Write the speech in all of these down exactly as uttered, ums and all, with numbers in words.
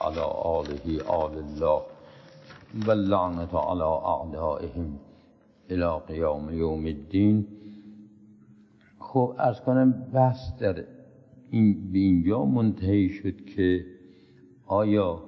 علی آله آل الله و اللعنة علی اعدائهم الی قیام یوم الدین. خب عرض کنم بحث در این به اینجا منتهی شد که آیا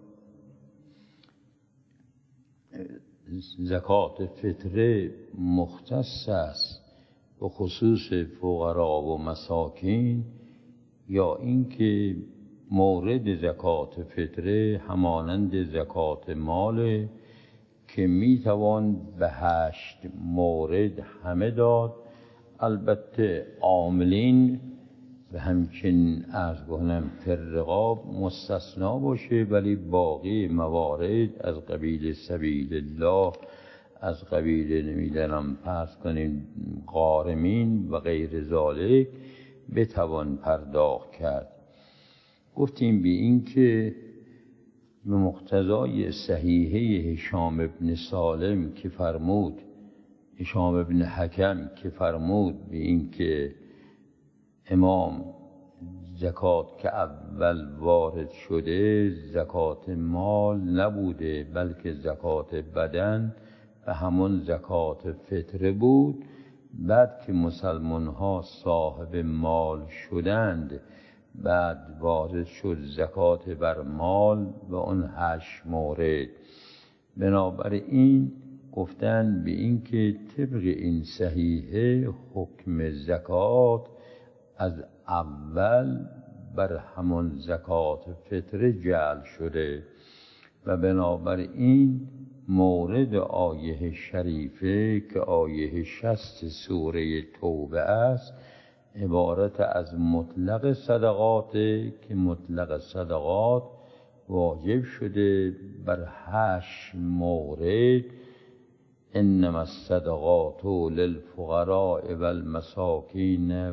زکات فطره مختص است به خصوص فقرا و مساکین، یا اینکه مورد زکات فطره همانند زکات مال که میتوان به هشت مورد همه داد. البته عاملین و همچنین عرض کنم فرقاب مستثنا باشه، ولی باقی موارد از قبیل سبیل الله، از قبیل نمیدانم فرض کنیم غارمین و غیر ذالک بتوان پرداخت کرد. گفتیم به این که به مقتضای صحیحه هشام ابن سالم که فرمود، هشام ابن حکم که فرمود به این که امام زکات که اول وارد شده زکات مال نبوده بلکه زکات بدن و همون زکات فطره بود. بعد که مسلمان ها صاحب مال شدند بعد وارد شد زکات بر مال و اون هشت مورد. بنابراین گفتن به این که طبق این صحیحه حکم زکات از اول بر همون زکات فطره جعل شده و بنابراین مورد آیه شریفه که آیه شصت سوره توبه است عبارت از مطلق صدقات که مطلق صدقات واجب شده بر هشت مورد. انما الصدقات للفقراء والمساکین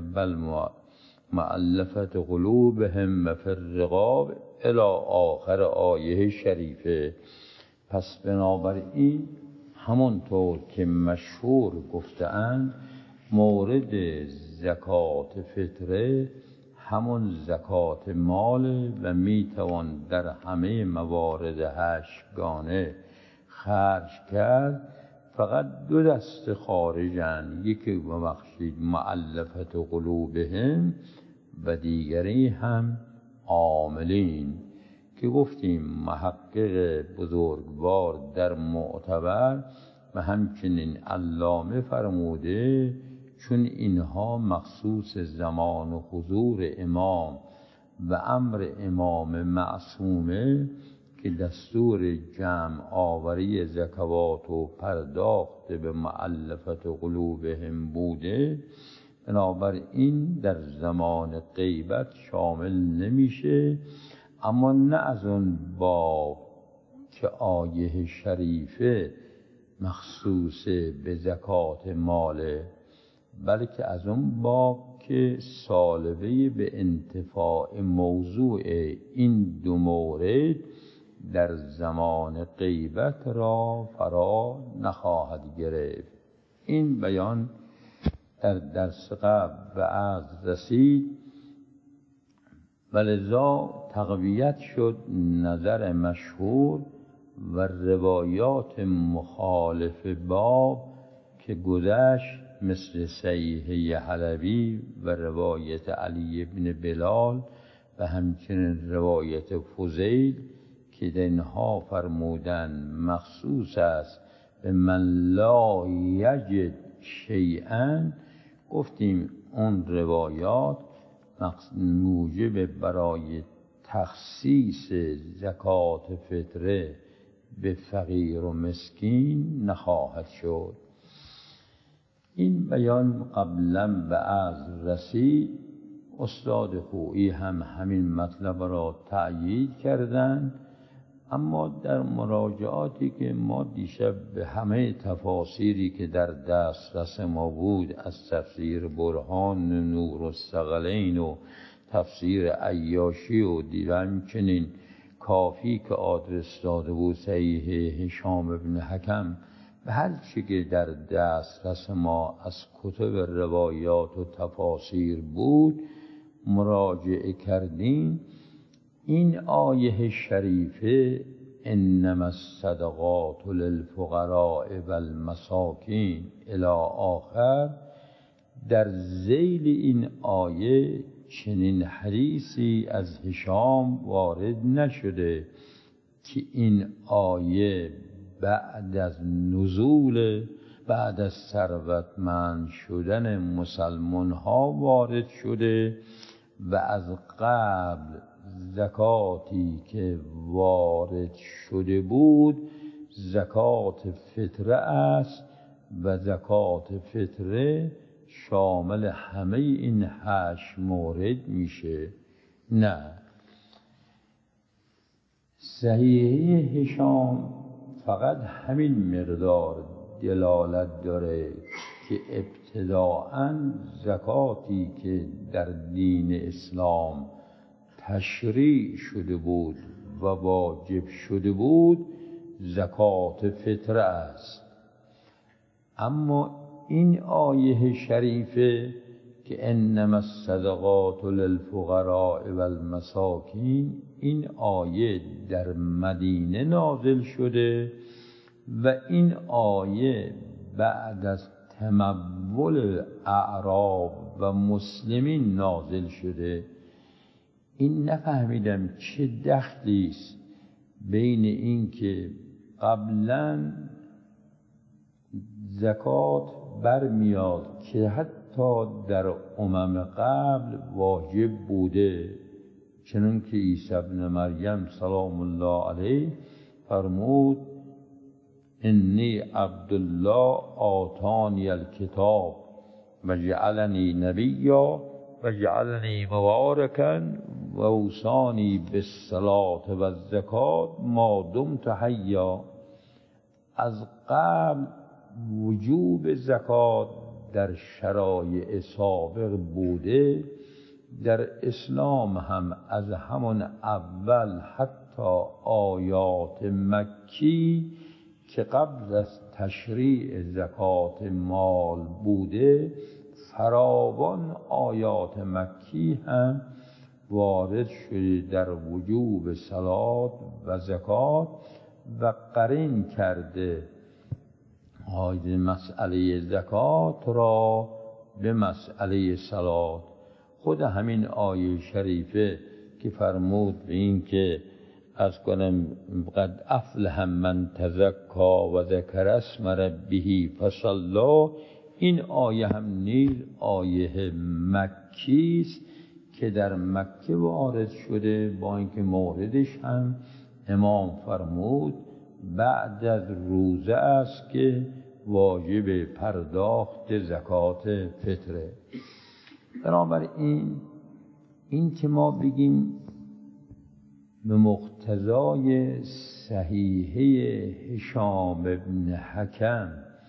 والمؤلفة قلوبهم وفی الرقاب الی آخر آیه شریفه. پس بنابراین همونطور که مشهور گفته‌اند مورد زکات فطره همون زکات مال و میتوان در همه موارد هشتگانه خرج کرد. فقط دو دست خارجن، یکی ببخشید مؤلفت قلوبهم و دیگری هم عاملین که گفتیم محقق بزرگوار در معتبر و همچنین علامه فرموده چون اینها مخصوص زمان و حضور امام و امر امام معصومه که دستور جمع آوری زکوات و پرداخت به مؤلفت قلوبهم بوده، بنابراین در زمان غیبت شامل نمیشه. اما نه از اون باب که آیه شریفه مخصوص به زکات ماله، بلکه از اون باب که سالبه به انتفاع موضوع این دو مورد در زمان غیبت را فرا نخواهد گرفت. این بیان در درس قبل به عرض رسید و لذا تقویت شد نظر مشهور و روایات مخالف باب که گذشت، مثل صحیحه حلبی و روایت علی بن بلال و همچنین روایت فضیل که اینها فرمودن مخصوص است به من لا یجد شیئا. گفتیم اون روایات موجب برای تخصیص زکات فطره به فقیر و مسکین نخواهد شد. این بیان قبلا به عرض رسید. استاد خویی هم همین مطلب را تأیید کردند، اما در مراجعاتی که ما دیشب به همه تفاسیری که در دسترس ما بود از تفسیر برهان نور الثقلین و تفسیر عیاشی و دیو همچنین کافی که آدرس داده بود صحیح هشام ابن حکم و هر چی که در دسترس ما از کتب روایات و تفاسیر بود مراجعه کردیم. این آیه شریفه انما الصدقات للفقراء والمساکین الی آخر، در ذیل این آیه چنین حدیثی از هشام وارد نشده که این آیه بعد از نزول بعد از ثروتمند شدن مسلمان ها وارد شده و از قبل زکاتی که وارد شده بود زکات فطره است و زکات فطره شامل همه این هشت مورد میشه. نه، صحیحه هشام فقط همین مقدار دلالت داره که ابتداءً زکاتی که در دین اسلام تشریع شده بود و واجب شده بود زکات فطره است. اما این آیه شریفه که انما الصدقات للفقراء والمساکین، این آیه در مدینه نازل شده و این آیه بعد از تمول اعراب و مسلمین نازل شده. این نفهمیدم چه دخلی است بین این که قبلا زکات برمیاد که حتی در امم قبل واجب بوده، چنان که عیسی ابن مریم سلام الله علیه فرمود انی عبدالله آتانی الکتاب و جعلنی نبیا و جعلنی مبارکا و اوصانی بالصلاة و الزکات ما دمت حیا. از قبل وجوب زکات در شرایع سابق بوده، در اسلام هم از همون اول حتی آیات مکی که قبل از تشریع زکات مال بوده فراوان آیات مکی هم وارد شده در وجوب صلات و زکات و قرین کرده های مسئله زکات را به مسئله صلات. خود همین آیه شریفه که فرمود به این که از کنم قد افلح من تزکا و ذکر اسم ربه فصلی، این آیه هم نیز آیه مکی است که در مکه وارد شده، با اینکه موردش هم امام فرمود بعد از روزه است که واجب پرداخت زکات فطره. بنابراین این که ما بگیم به مقتضای صحیحه هشام ابن حکم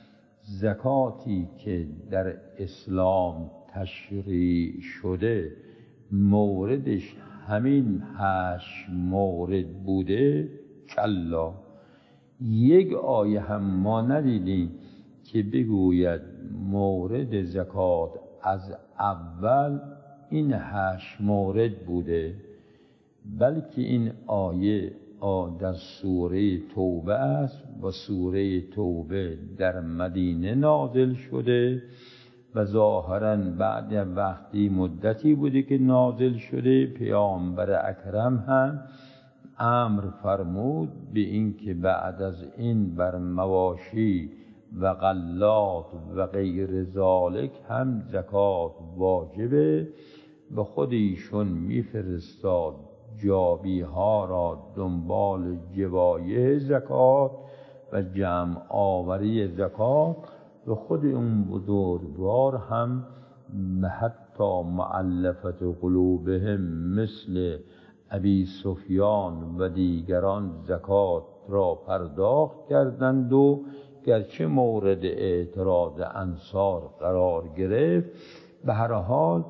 زکاتی که در اسلام تشریع شده موردش همین هشت مورد بوده، کلا یک آیه هم ما ندیدیم که بگوید مورد زکات از اول این هشت مورد بوده، بلکه این آیه در سوره توبه است و سوره توبه در مدینه نازل شده و ظاهراً بعد وقتی مدتی بوده که نازل شده. پیامبر اکرم هم امر فرمود به این که بعد از این بر مواشی و غلات و غیر ذالک هم زکات واجبه. به خودیشون میفرستاد جابی ها را دنبال جوایه زکات و جمع آوری زکات. و خود اون بزرگوار هم حتی معلفت قلوبهم مثل ابی سفیان و دیگران زکات را پرداخت کردند و گرچه مورد اعتراض انصار قرار گرفت، به هر حال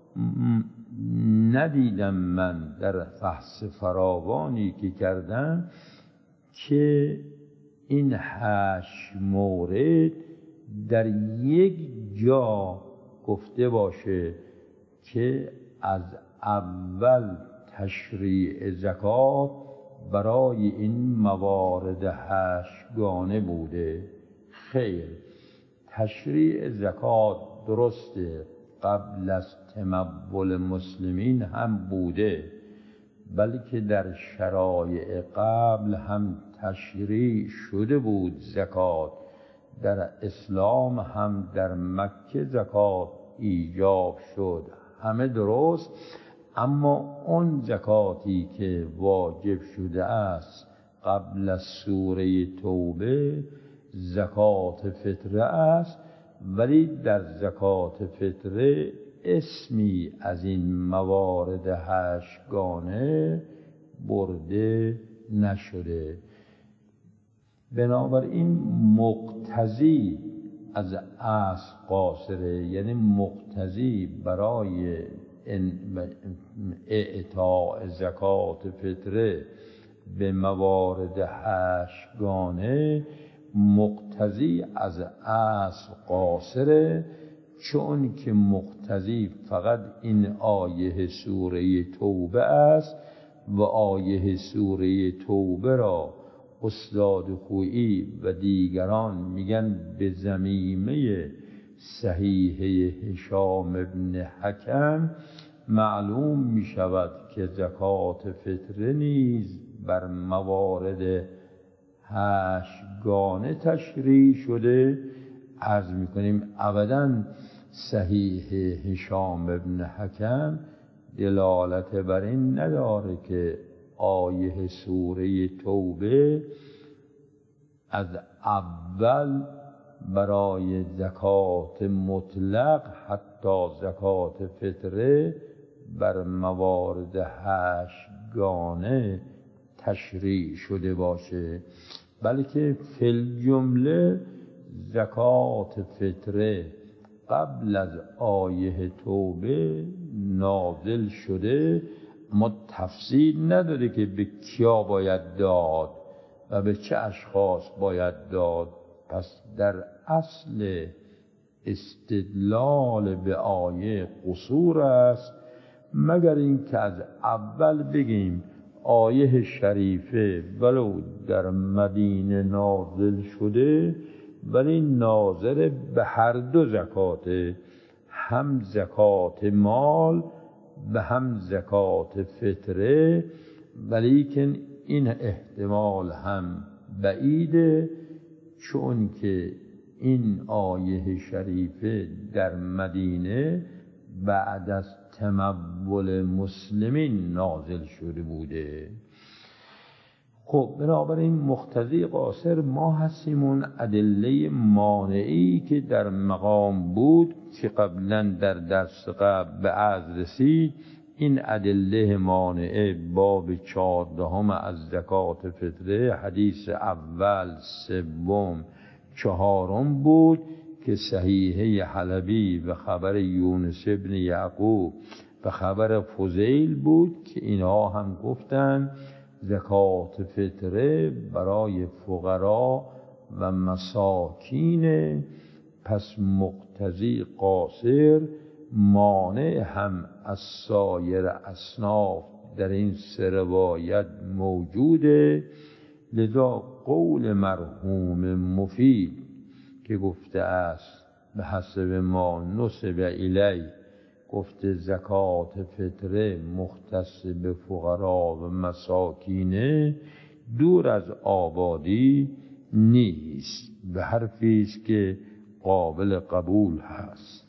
ندیدم من در فحص فراوانی که کردم که این هشت مورد در یک جا گفته باشه که از اول تشریع زکات برای این موارد هشتگانه بوده؟ خیر، تشریع زکات درسته قبل از تمول مسلمین هم بوده، بلکه در شرایع قبل هم تشریع شده بود زکات. در اسلام هم در مکه زکات ایجاب شد، همه درست. اما اون زکاتی که واجب شده است قبل از سوره توبه زکات فطره است، ولی در زکات فطره اسمی از این موارد هشتگانه برده نشده. بنابراین مقتضی از اصل قاصره، یعنی مقتضی برای اعطاء زکات فطره به موارد هشتگانه مقتضی از اصل قاصره، چون که مقتضی فقط این آیه سوره توبه است و آیه سوره توبه را استاد خویی و دیگران میگن به ضمیمه صحیحه هشام ابن حکم معلوم میشود که زکات فطره نیز بر موارد هشتگانه تشریع شده. عرض میکنیم ابداً صحیح هشام ابن حکم دلالت بر این نداره که آیه سوره توبه از اول برای زکات مطلق حتی زکات فطره بر موارد هشتگانه تشریع شده باشه، بلکه فی الجمله زکات فطره قبل از آیه توبه نازل شده. ما تفصیل نداره که به کیا باید داد و به چه اشخاص باید داد. پس در اصل استدلال به آیه قصور است، مگر این که از اول بگیم آیه شریفه ولو در مدینه نازل شده ولی ناظر به هر دو زکاته، هم زکات مال و هم زکات فطره، ولیکن این احتمال هم بعیده، چون که این آیه شریفه در مدینه بعد از تمول مسلمین نازل شده بوده. خب بنابراین مقتضی قاصر ما هستیم اون ادله مانعی که در مقام بود که قبلا در درس قبل به عرض رسید. این ادله مانعه باب چهاردهم از زکات فطره حدیث اول، سوم، چهارم بود که صحیحه حلبی و خبر یونس ابن یعقوب و خبر فضیل بود که اینها هم گفتن زکات فطره برای فقرا و مساکین. پس مقتضی قاصر مانع هم از سایر اصناف در این سه روایت موجوده. لذا قول مرحوم مفید که گفته است به حسب ما نسب الی، گفته زکات فطره مختص به فقرا و مساکینه، دور از آبادی نیست، به حرفی است که قابل قبول هست.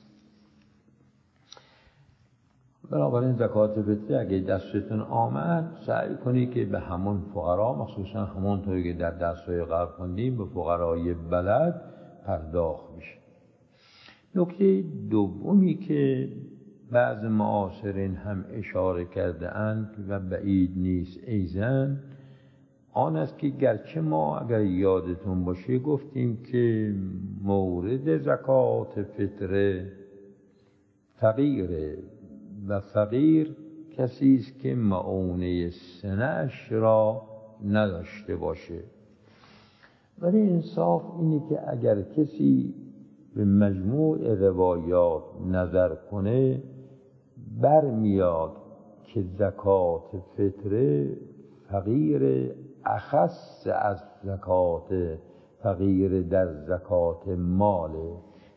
بنابراین زکات فطره اگه دستتون آمد سعی کنی که به همون فقرا، مخصوصا همون طوری که در درس‌های قبل خوندیم، به فقرای بلد پرداخت بشه. نکته دومی که بعض معاصرین هم اشاره کرده اند و بعید نیست ایزن، آن است که گرچه ما اگر یادتون باشه گفتیم که مورد زکات فطره فقیره و فقیر کسی است که معونه سنه‌اش را نداشته باشه. ولی انصاف اینه که اگر کسی به مجموع روایات نظر کنه برمیاد که زکات فطره فقیر اخص از زکات فقیر در زکات ماله.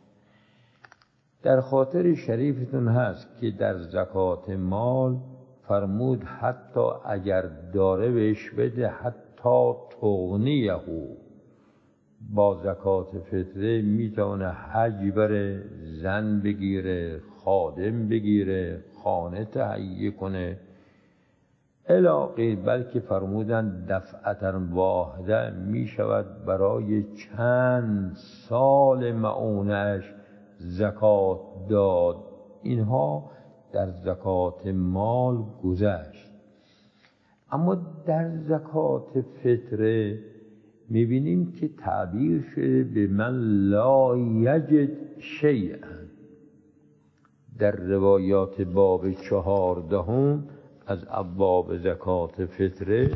در خاطر شریفتون هست که در زکات مال فرمود حتی اگر داره بهش بده، حتی تغنیه، با زکات فطره میتونه حج بره، زن بگیره، خادم بگیره، خانه تهیه کنه الاغی، بلکه فرمودن دفعتا واحده می شود برای چند سال معونش زکات داد. اینها در زکات مال گذشت. اما در زکات فطره میبینیم که تعبیر شده به من لا یجد شیئا. در روایات باب چهاردهم از ابواب زکات فطره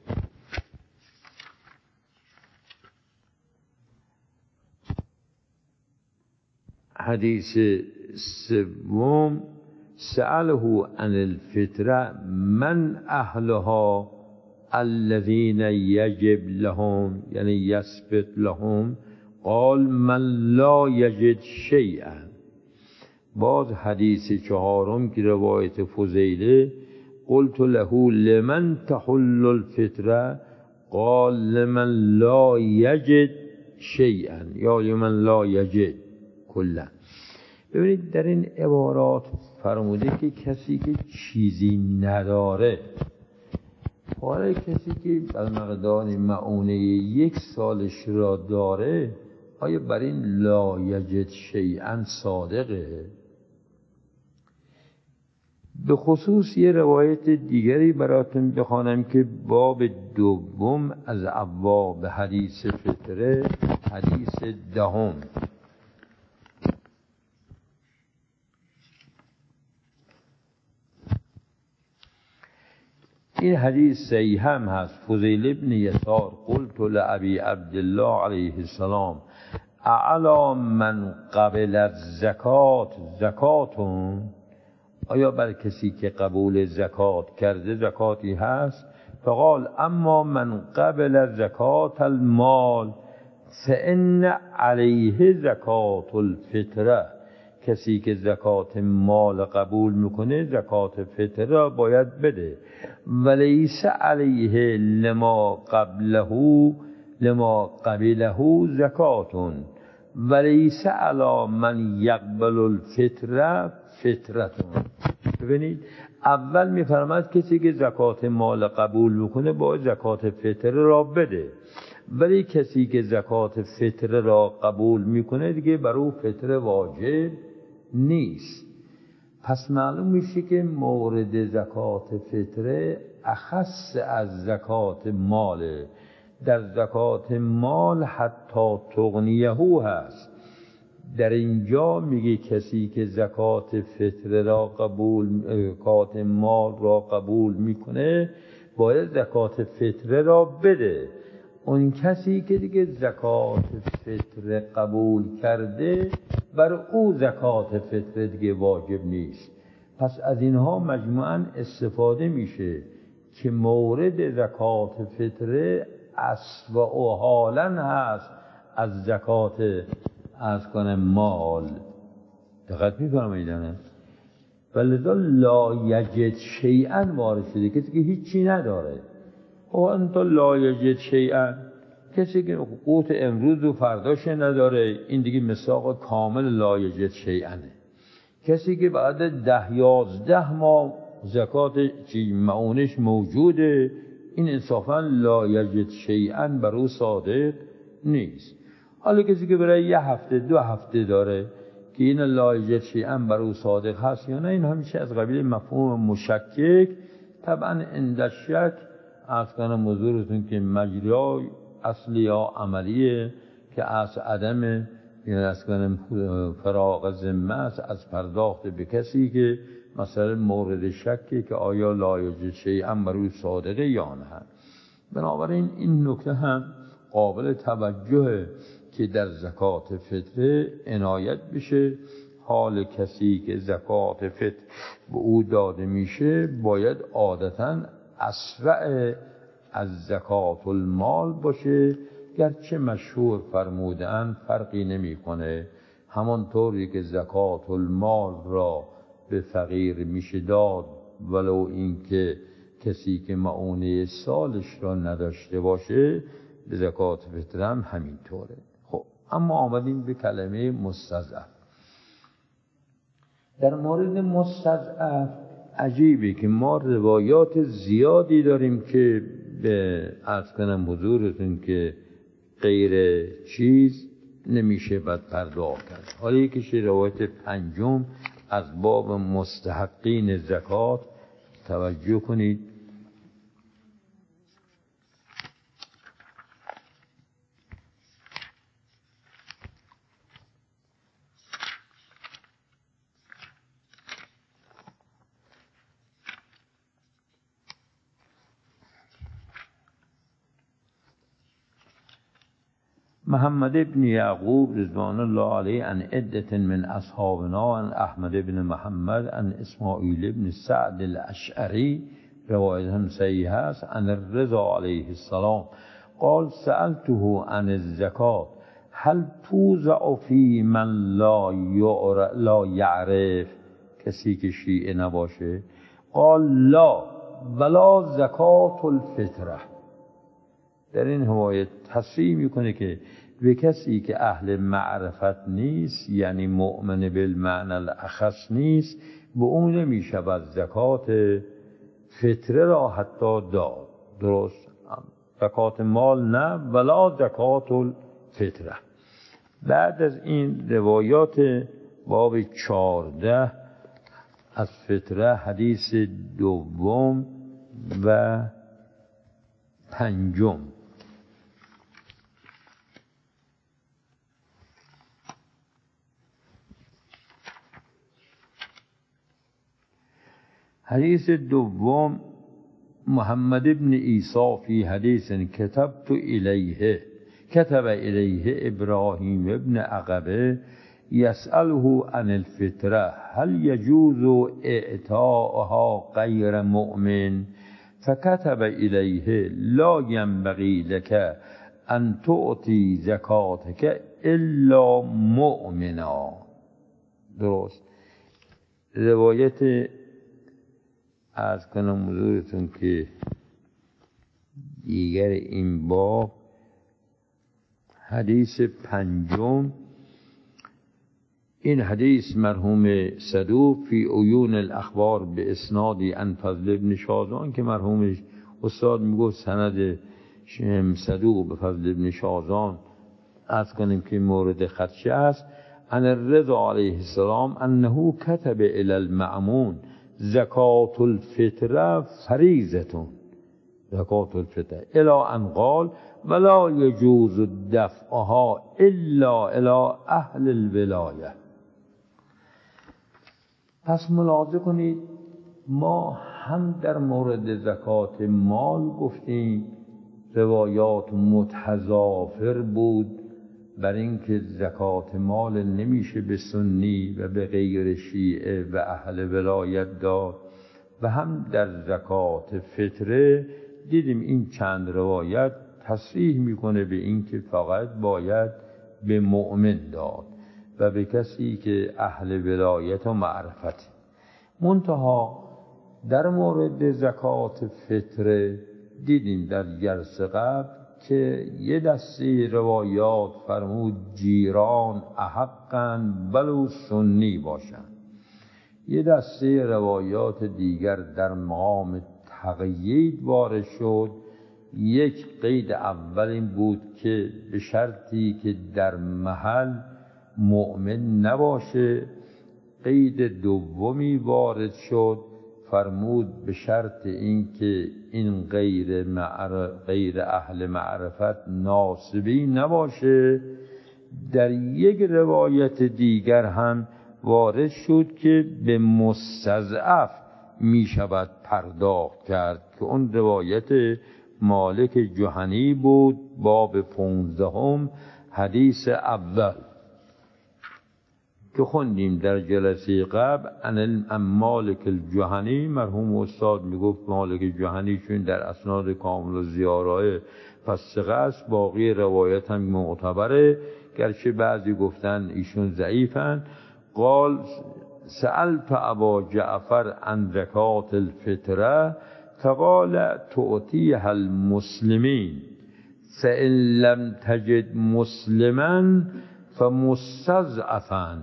حدیث سوم سأله عن الفطره من اهلها الذين يجب لهم، یعنی یثبت لهم، قال من لا یجد شیئا. باز حدیث چهارم که روایت فضیله قلت له لمن تحل الفطره قال لمن لا یجد شیئا یا لمن لا یجد کلا. ببینید در این عبارات فرموده که کسی که چیزی نداره، حالا کسی که بر مقدار معونه یک سالش را داره، آیا بر این لا یجد شیئا صادقه؟ به خصوص یه روایت دیگری براتون بخوانم که باب دوم از ابواب حدیث فطره، حدیث دهم. این حدیث صحیح هم هست. فضیل ابن یسار قلت لابی عبدالله علیه السلام اعلا من قبل الزکات زکاتون، آیا بر کسی که قبول زکات کرده زکاتی هست؟ فقال اما من قبل زکات المال فان علیه زکات الفطره، کسی که زکات مال قبول میکنه زکات فطره را باید بده. ولیس علیه لما قبله لما قبله زکاتون ولیس علی من یقبل الفطره فطرتون. ببینید اول میفرماد کسی که زکات مال قبول میکنه باید زکات فطره را بده، ولی کسی که زکات فطره را قبول میکنه دیگه بر او فطره واجب نیست. پس معلوم میشه که مورد زکات فطره اخص از زکات ماله. در زکات مال حتی تغنیه هست. در اینجا میگه کسی که زکات فطره را قبول زکات مال را قبول میکنه باید زکات فطره را بده. اون کسی که دیگه زکات فطره قبول کرده بر او زکات فطره دیگه واجب نیست. پس از اینها مجموعاً استفاده میشه که مورد زکات فطره اصل و حالاً هست از زکات از کنه مال. دقت می‌فرمایید؟ ولذا لا یجد شیئا وارد شده، کسی که هیچی نداره. او انت لا یجد شیئا، کسی که قوت امروز و فرداش نداره، این دیگه مساق کامل لا یجد شیئا. کسی که بعد ده یازده ماه زکات چی معونش موجوده، این انصافا لا یجد شیئا بر او صادق نیست. حالا کسی که برای یه هفته دو هفته داره که این لا یجد شیئا بر او صادق هست یا نه، این همیشه از قبیل مفهوم مشکک. طبعا عند شک از کنم حضورتون که مجرای اصلی یا عملیه که از عدم یعنی از کنم فراغ ذمه است از پرداخت به کسی که مثلا مورد شکی که آیا لا یجد شیئا بر او صادقه یا نه. بنابراین این نکته هم قابل توجه که در زکات فطره عنایت بشه. حال کسی که زکات فطر به او داده میشه باید عادتاً اسرع از زکات المال باشه، گرچه مشهور فرمودن فرقی نمیکنه. همانطوری که زکات المال را به فقیر میشه داد ولو اینکه کسی که معونه سالش را نداشته باشه، به زکات فطر هم همینطوره. خب اما آمدیم به کلمه مستضعف. در مورد مستضعف عجیبه که ما روایات زیادی داریم که به عرض کنم حضورتون که غیر چیز نمیشه بد پرداخت کرد. حالا یکیش روایت پنجم از باب مستحقین زکات، توجه کنید. محمد ابن یعقوب رضوان الله علیه عن عدة من اصحابنا عن احمد ابن محمد عن اسماعیل ابن سعد الاشعری روایت صحیح است عن الرضا علیه السلام قال سألته عن الزکات هل توزع فی من لا لا یعرف، کسی که شیعه نباشه؟ قال لا ولا زکات الفطره. در این روایت تصریح میکنه که به کسی که اهل معرفت نیست، یعنی مؤمن بالمعنی الاخص نیست، به اون نمیشود زکات فطره را حتی داد. درست؟ زکات مال نه، ولا زکات الفطره. بعد از این روایات باب چارده از فطره، حدیث دوم و پنجم. حدیث دوم محمد ابن عیسی فی حدیث کتبت الیه کتب الیه ابراهیم ابن عقبه یسأله عن الفطره هل یجوز اعطاءها غیر مؤمن فكتب الیه لا ينبغي لك ان تعطی زکاتک الا مؤمنا. درست؟ روایت از کنم حضورتون که دیگر این باب حدیث پنجم. این حدیث مرحوم صدوق فی عیون الاخبار به اسنادی عن فضل ابن شازان که مرحوم استاد میگفت سند صدوق به فضل ابن شازان از کنیم که مورد خدشه است. عن الرضا علیه السلام انه کتب الی المأمون زکات الفطره فریضه زکات الفطره الی ان قال ولا یجوز دفعها الا الی اهل الولایه. پس ملاحظه کنید ما هم در مورد زکات مال گفتیم روایات متضافر بود بر اینکه زکات مال نمیشه به سنی و به غیر شیعه و اهل ولایت داد، و هم در زکات فطره دیدیم این چند روایت تصریح میکنه به اینکه فقط باید به مؤمن داد و به کسی که اهل ولایت و معرفت. منتها در مورد زکات فطره دیدیم در درس قبل که یه دسته روایات فرمود جیران احقاً ولو سنی باشند، یه دسته روایات دیگر در مقام تقیید وارد شد. یک قید اول این بود که به شرطی که در محل مؤمن نباشه. قید دومی وارد شد فرمود به شرط این که این غیر, معرف غیر اهل معرفت ناصبی نباشه. در یک روایت دیگر هم وارد شد که به مستضعف می شود پرداخت کرد که اون روایت مالک جهنی بود، باب پونزدهم حدیث اول. که خوندیم در جلسه قبل ان مالک الجهنی، مرحوم استاد میگفت مالک جهنی چون در اسناد کامل و زیارای فسقه است، باقی روایت هم معتبره، گرچه بعضی گفتن ایشون ضعیفن. قال سألت ابا جعفر عن زکات الفطره فقال تؤتیها المسلمین فإن لم تجد مسلما فمستضعفا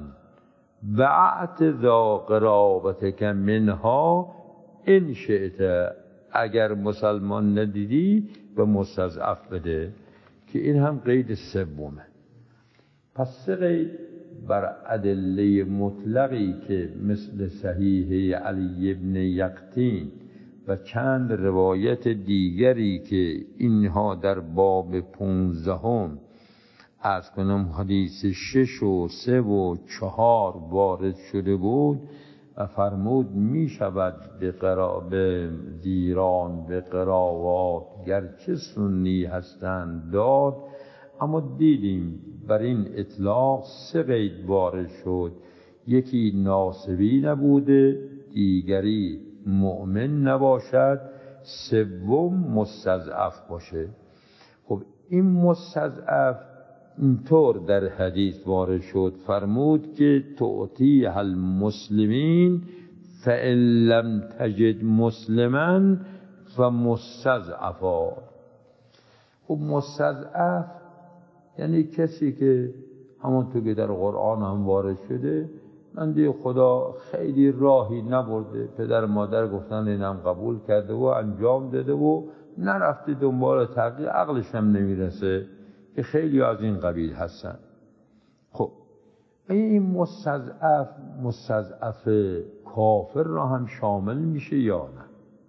بعت ذا قرابتك منها ان شئت، اگر مسلمان ندیدی به مستضعف بده، که این هم قید سومه. پس سه قید بر ادله مطلقی که مثل صحیح علی ابن یقطین و چند روایت دیگری که اینها در باب پونزدهم از کنم حدیث شش و سه و چهار وارد شده بود و فرمود می شود به قراب دیران به قراوات گرچه سنی هستند داد، اما دیدیم بر این اطلاق سه قید وارد شد، یکی ناسبی نبوده، دیگری مؤمن نباشد، سوم مستضعف باشه. خب این مستضعف اینطور در حدیث وارد شد، فرمود که تؤتیها المسلمین فإن لم تجد مسلما فمستضعفا. خب مستضعف یعنی کسی که همونطور که در قرآن هم وارد شده، من دیگه خدا خیلی راهی نبرده، پدر مادر گفتن اینم قبول کرده و انجام داده و نرفته دنبال تحقیق، عقلش هم نمیرسه، که خیلی از این قبیل هستن. خب این مستضعف مستضعف کافر را هم شامل میشه یا نه؟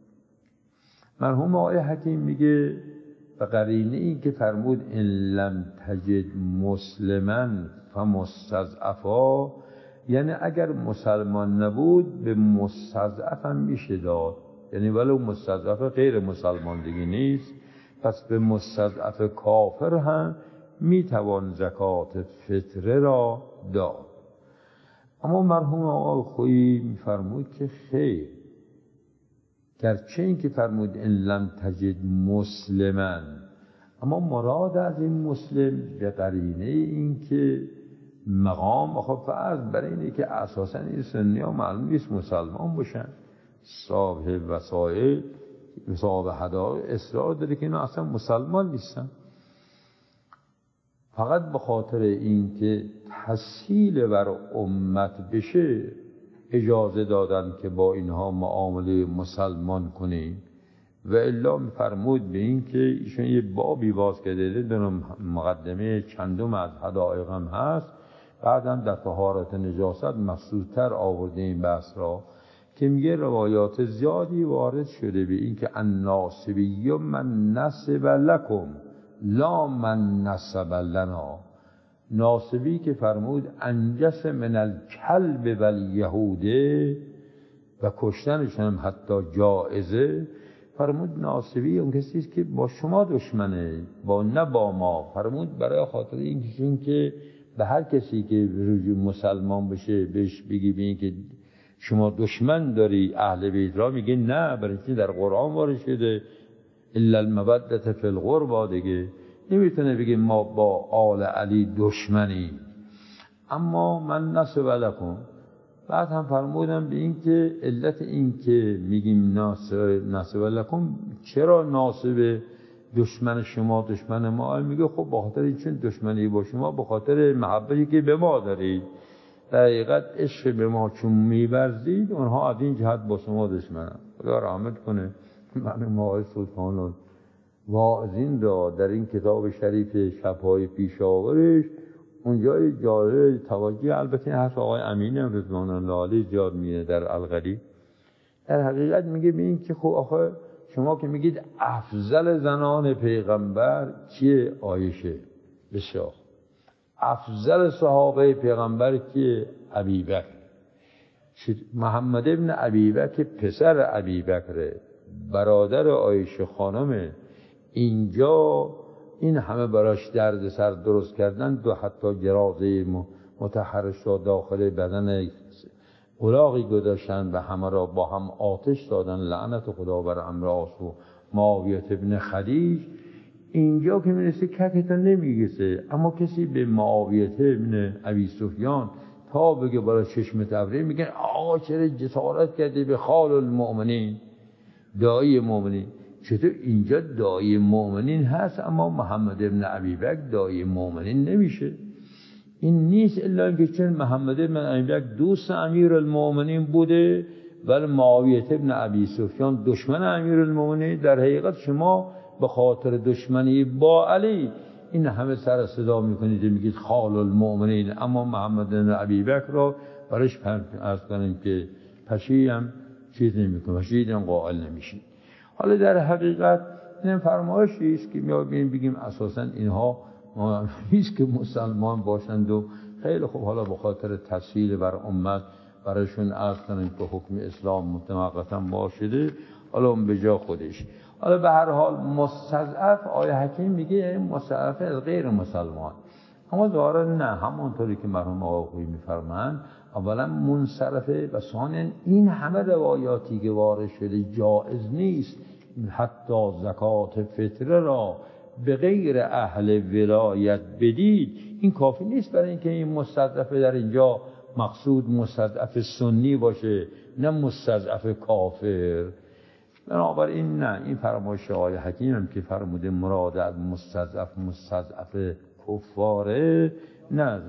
مرحوم آقای حکیم میگه به قرینه این که فرمود ان لم تجد مسلما فمستضعفا، یعنی اگر مسلمان نبود به مستضعف هم میشه داد، یعنی ولو مستضعف غیر مسلمان دیگه نیست، پس به مستضعف کافر هم میتوان زکات فطره را داد. اما مرحوم آقای خویی میفرمود که خیر، گرچه این که فرمود ان لم تجد مسلما، اما مراد از این مسلم به قرینه این که مقام خب فرض برای اینه که اساسا این سنی ها معلوم نیست مسلمان باشن، صاحب وسائل صاحب هدایای اصرار داره که اینا اصلا مسلمان نیستن، فقط به خاطر این که تسهیل بر امت بشه اجازه دادن که با اینها معامله مسلمان کنین. و الا فرمود به این که ایشون یه بابی باز کرده در مقدمه چندم از حدائق هم هست، بعدم در طهارت نجاست مخصوص‌تر آورده این بحث را، که میگه روایات زیادی وارد شده به این که الناصبی من نصب لکم لا من نصب لنا. ناصبی که فرمود انجس من الکلب و الیهوده و کشتنشون هم حتی جائزه، فرمود ناصبی اون کسی است که با شما دشمنه، با نه با ما. فرمود برای خاطر این که به هر کسی که رجوع مسلمان بشه بهش بگی به این که شما دشمن داری اهل بیت را، میگه نه، برای چی؟ در قرآن وارد شده الا المودة فی القربى دیگه، نمیتونه بگه ما با آل علی دشمنی. اما من نصب لکم، بعد هم فرمودم به این که علت این که میگیم نصب لکم، چرا ناصب دشمن شما دشمن ما؟ میگه خب به خاطر چون دشمنی با شما به خاطر محبتی که به ما دارید، در حقیقت عشق به ما چون می‌ورزید اونها از این جهت با شما دشمنن. خدا رحمت کنه من آقای سلطان واعظین را در این کتاب شریف شب‌های پیشاورش اونجای جالب توجه، البته حرف آقای امین هم رضوان الله علیه زیاد میه در الغریب، در حقیقت میگه به این که خب آخه شما که میگید افضل زنان پیغمبر کیه؟ عایشه. بسیار افضل صحابه پیغمبر کیه؟ ابوبکر. محمد ابن ابوبکر پسر ابوبکر برادر عایشه خانمه، اینجا این همه براش درد سر درست کردن، دو حتی جرازه متحرش را داخل بدن الاغی گذاشتن و همه را با هم آتش دادن، لعنت خدا بر عمرو و معاویه ابن خدیج. اینجا که میرسه ککتا نمیگسه، اما کسی به معاویه ابن ابی سفیان تا بگه برای چشم تبریه میگن آقا چرا جسارت کردی به خال المؤمنین، دایی مؤمنین. چطور اینجا دایی مؤمنین هست اما محمد ابن ابی بکر دایی مؤمنین نمیشه؟ این نیست الا اینکه چون محمد ابن ابی بکر دوست امیر المؤمنین بوده ولی معاویه ابن ابی سفیان دشمن امیر المؤمنین. در حقیقت شما به خاطر دشمنی با علی این همه سر صدا میکنید میگید خال المؤمنین، اما محمد بن ابی بکر را برش عرض کنیم که پشی هم چیز نمیکنه، پشید هم قائل نمیشید. حالا در حقیقت این فرمایشی است که ما بگیم اساسا اینها نیست که مسلمان باشند و خیلی خوب حالا به خاطر تسهیل بر امت برایشون عرض کنیم که حکم اسلام متوقتا باشده، حالا اون به جا خودش. حالا به هر حال مستضعف آیه حکیم میگه مستضعف از غیر مسلمان، اما ظاهرا نه، همونطوری که مرحوم آقایی میفرمایند اولا منصرفه و ثانیا این همه روایاتی که وارد شده جایز نیست حتی زکات فطره را به غیر اهل ولایت بدید. این کافی نیست برای اینکه این مستضعف در اینجا مقصود مستضعف سنی باشه نه مستضعف کافر. بنابراین نه، این فرمایش آیه حکیم هم که فرموده مراد از مستضعف مستضعف کفاره نه.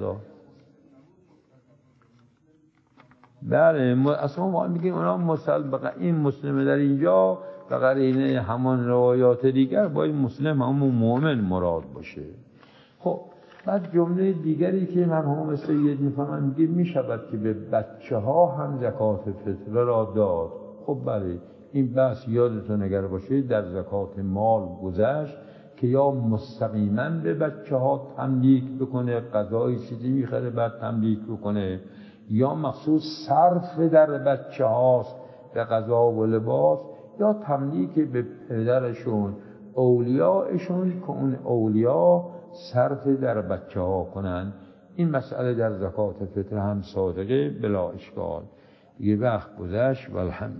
بله اصلا ما میگیم اونا مسلم، این مسلمه در اینجا به قرینه همان روایات دیگر باید مسلم همون مؤمن مراد باشه. خب بعد جمله دیگری که مرحوم سید میفهمن میگه میشود که به بچه ها هم زکات فطره را داد. خب بله این بحث یادتون اگر باشه در زکات مال گذشت که یا مستقیما به بچه ها تملیک بکنه، غذای چیزی میخره بعد تملیک بکنه، یا مخصوص صرف در بچه هاست به غذا و لباس، یا تملیک به پدرشون اولیاءشون که اون اولیاء صرف در بچه ها کنن. این مسئله در زکات فطره هم صادقه بلا اشکال. دیگه وقت گذشت والحمد.